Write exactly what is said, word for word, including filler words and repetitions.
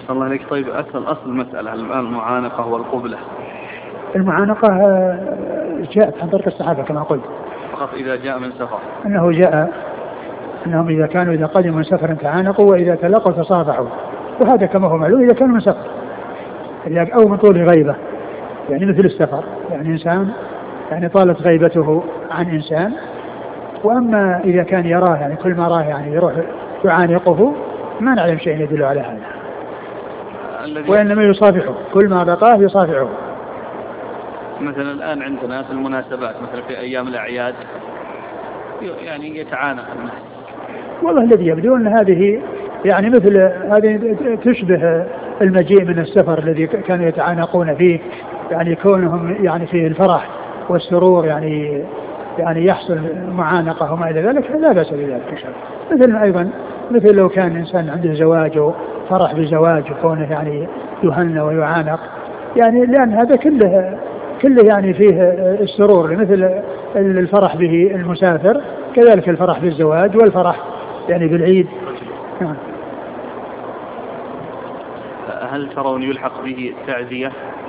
الله عليك. طيب أصل أصل المسألة الآن المعانقة والقبلة. المعانقة جاءت عن طريق الصحابة كما قلت فقط إذا جاء من سفر. أنه جاء أنهم إذا كانوا إذا قدموا من سفر تعانقوا وإذا تلقوا تصافحوا، وهذا كما هو معلوم إذا كانوا من سفر أو من طول غيبة، يعني مثل السفر، يعني إنسان يعني طالت غيبته عن إنسان، وأما إذا كان يراه يعني كل ما راه يعني يروح يعانقه ما نعلم شيء يدل على هذا، وإنما يصافحه كل ما بقاه يصافحه. مثلا الآن عندنا في المناسبات مثلا في أيام الأعياد يعني يتعانق الناس. والله الذي يبدو أن هذه يعني مثل هذه تشبه المجيء من السفر الذي كانوا يتعانقون فيه، يعني كونهم يعني فيه الفرح والسرور يعني يعني يحصل معانقة وما إلى ذلك لا بأس بذلك. مثل أيضا مثل لو كان إنسان عنده زواج وفرح بزواج وكونه يعني يهنى ويعانق، يعني لأن هذا كله كله يعني فيه السرور مثل الفرح به المسافر، كذلك الفرح بالزواج والفرح يعني بالعيد. هل ترون يلحق به التعزية؟